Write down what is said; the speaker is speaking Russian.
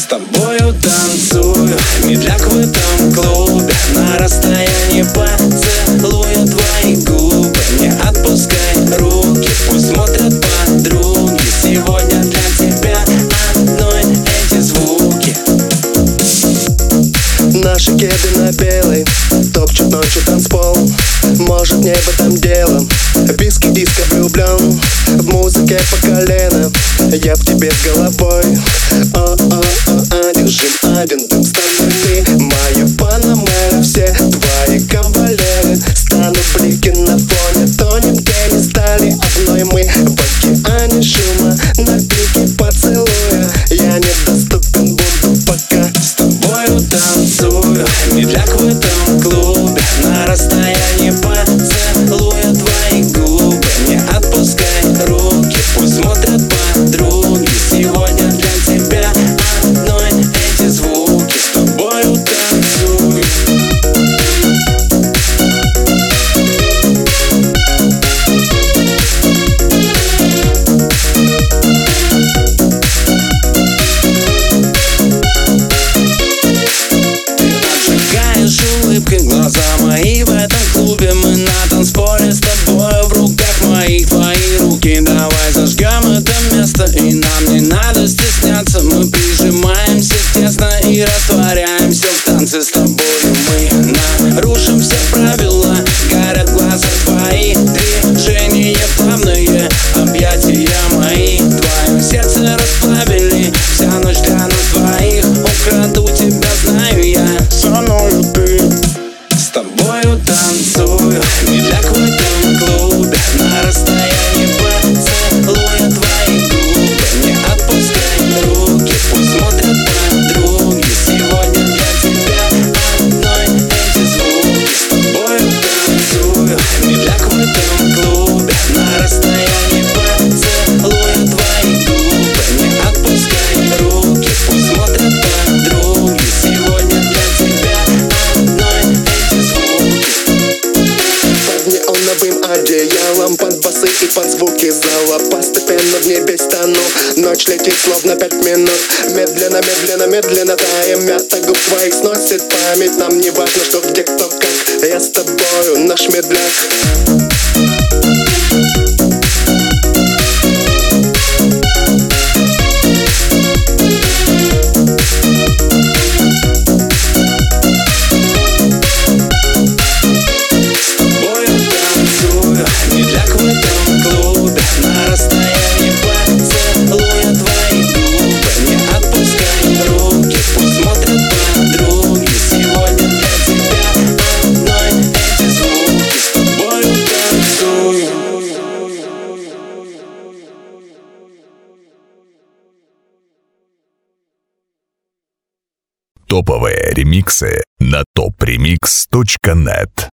тобою танцую, медляк в этом клубе. На расстоянии поцелую твои губы. Не отпускай руки, пусть смотрят подруги. Сегодня для тебя одной эти звуки. Наши кеды на белой топчут ночью танцпол. Может, не в этом дело. Виски диско влюблен в музыке по колено. Я в тебе с головой. Одержим один дым с тобой ты. Моя Панамера, все твои кавалеры. Станут блики на фоне, тонем тени стали одной. Мы в океане шума, на пике поцелуя. Я недоступен буду пока с тобою танцую, медляк в этом клубе. На расстоянии поцелуя твои губы. Не отпускай руки, пусть смотрят подруги. Сегодня для тебя одной эти звуки. С тобою танцую. Улыбкой глаза мои в этом клубе. Мы на танцполе с тобой, в руках моих твои руки. Давай зажгем это место, и нам не надо стесняться. Мы прижимаемся тесно и растворяемся в танце с тобой. Мы нарушим все правила, горят глаза твои. Движения плавные, объятия мои. Твое сердце расплавили, вся ночь для нас двоих. Украду тебя, знаю я, со мною ты. С тобою танцую, медляк в этом клубе. На расстоянии поцелуя твои губы. Не отпускай руки, пусть смотрят подруги. Сегодня для тебя одной эти звуки. С тобою танцую, медляк в этом клубе. На расстоянии поцелуя твои губы. Не отпускай руки, пусть смотрят подруги. Сегодня для тебя одной эти звуки. под неоновым одеялом, под басы и под звуки зала. Постепенно в небе стану, ночь летит словно 5 минут. Медленно, медленно, медленно таем. Мята губ твоих сносит память. Нам не важно, что где, кто, как. Я с тобою, наш медляк. Медляк в этом клубе. На расстоянии поцелуя твои губы. Не отпускай руки, пусть смотрят подруги. Сегодня для тебя одной эти звуки. С тобою танцую. Топовые ремиксы на topremix.net.